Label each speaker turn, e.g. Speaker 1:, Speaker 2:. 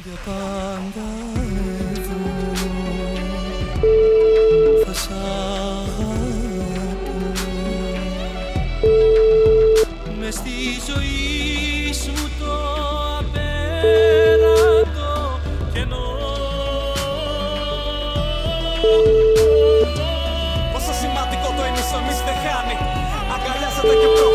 Speaker 1: Για πάντα εδώ θα σ' αγαπώ. Μες στη ζωή σου το απέραντο κενό.
Speaker 2: Πόσο σημαντικό το είναι εμείς δεν χάνει. Αγκαλιάζεται και